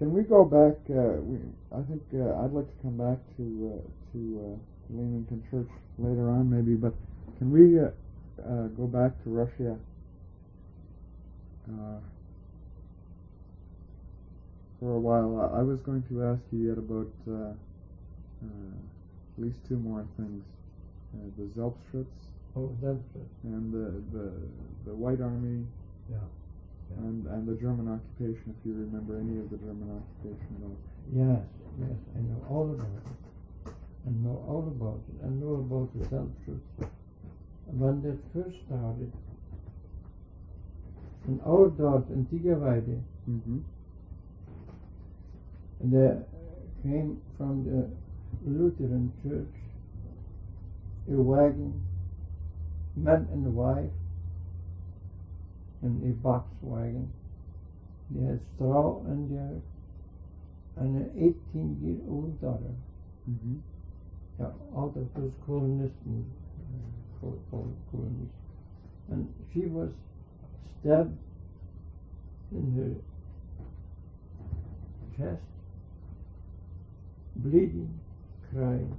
Can we go back? I think I'd like to come back to Leamington Church later on, maybe. But can we go back to Russia? For a while, I was going to ask you yet about at least two more things: the Selbstschutz, and the White Army, and the German occupation. If you remember any of the German occupation at all? Yes, I know all about it. I know all about it. I know about the Selbstschutz. When that first started, in our dort in Tigerweide, there came from the Lutheran church a wagon, man and wife, in a box wagon. They had straw in there and an 18-year-old daughter. Out of those colonists, and she was stabbed in her chest, bleeding, crying.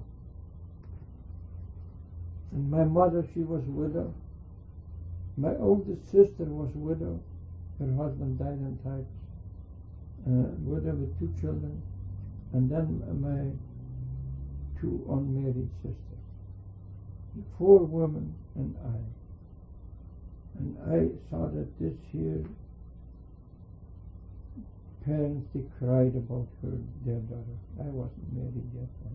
And my mother, she was widow. My oldest sister was widow. Her husband died in typhus. Widow with 2 children. And then my 2 unmarried sisters. 4 women and I. And I saw that this here parents, they cried about their daughter. I wasn't married yet then.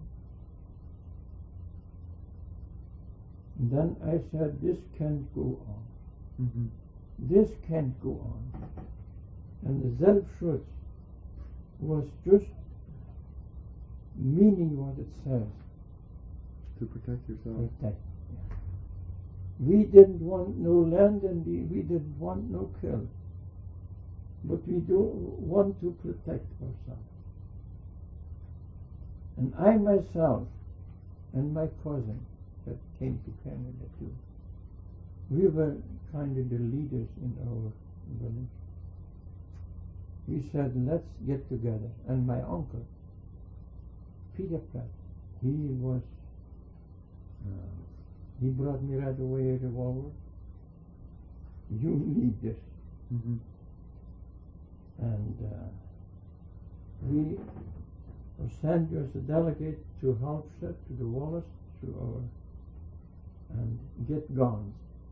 And then I said, this can't go on. This can't go on. And the Selbstschutz was just meaning what it says. To protect yourself. Protect. Yeah. We didn't want no land and we didn't want no kill. But we do want to protect ourselves. And I myself and my cousin that came to Canada too, we were kind of the leaders in our village. We said, let's get together. And my uncle, Peter Pratt, he brought me right away a revolver. You need this. And we were sent as a delegate to Halstead, to the Wallace, and get guns.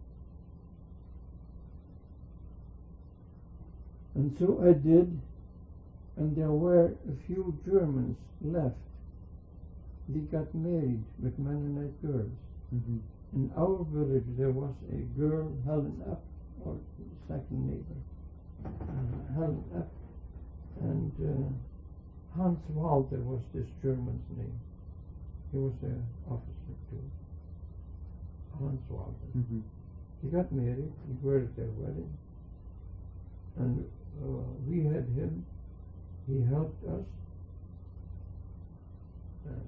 And so I did, and there were a few Germans left. They got married with Mennonite girls. In our village there was a girl, Helen Up, or second neighbor, Helen Up, and Hans Walter was this German's name. He was an officer too. Hans Walter. He got married, we were at their wedding, and we had him. He helped us, and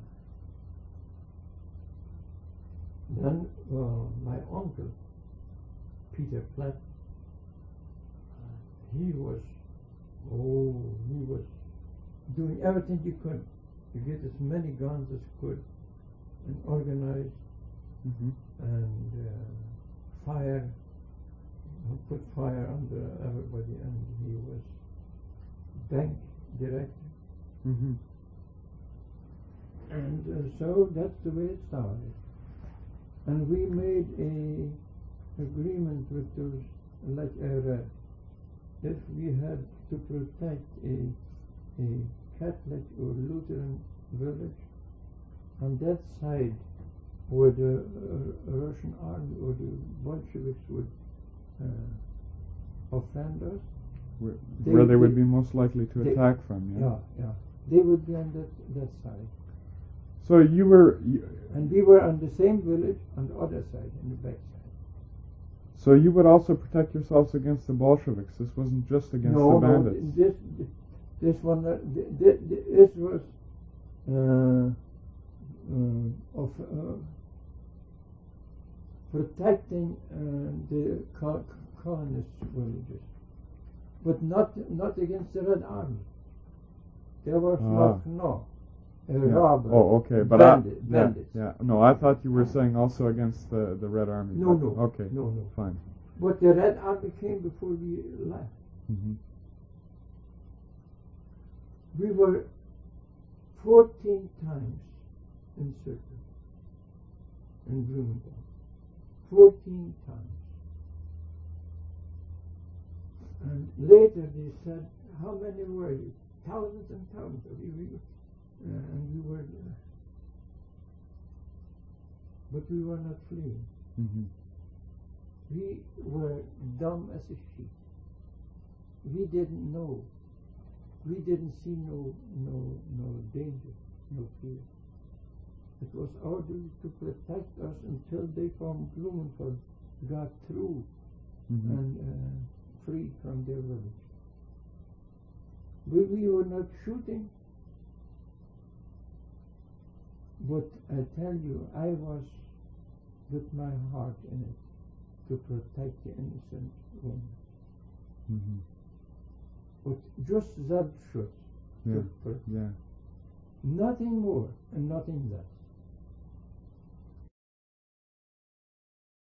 then my uncle, Peter Platt, he was doing everything he could to get as many guns as could, and organize, and put fire under everybody, and he was bank director. And so that's the way it started. And we made a agreement with those, like I read, if we had to protect a Catholic or Lutheran village, on that side where the Russian army or the Bolsheviks would offend us, where they would be most likely to attack from. Yeah, they would be on that side. So you were... and we were on the same village on the other side, on the back side. So you would also protect yourselves against the Bolsheviks. This wasn't just against the bandits. No, this was protecting the colonist villages, but not against the Red Army. There was Makhno, a robber. Oh, okay, but bandits. Yeah. No, I thought you were saying also against the Red Army. No. Okay. No. Fine. But the Red Army came before we left. Mm-hmm. We were 14 times in circle in Blumenthal. 14 times. And later they said, how many were you? Thousands and thousands of you. And we were there. But we were not fleeing. Mm-hmm. We were dumb as a sheep. We didn't know. We didn't see no danger, no fear. It was our duty to protect us until they from Blumenthal got through and freed from their village. But we were not shooting. But I tell you, I was with my heart in it to protect the innocent woman. Mm-hmm. But just that should. Yeah. Nothing more and nothing less.